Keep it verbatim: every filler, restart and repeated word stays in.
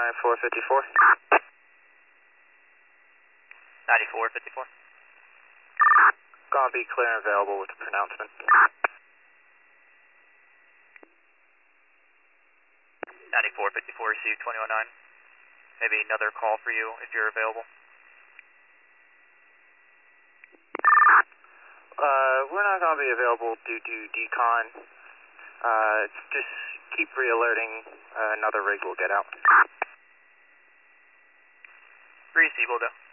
ninety-four fifty-four. ninety-four fifty-four. Gonna be clear and available with the pronouncement. ninety-four fifty-four, received twenty oh nine. Maybe another call for you if you're available. Uh, we're not gonna be available due to decon. Uh, just keep re-alerting. Uh, another rig will get out. Receive, will do.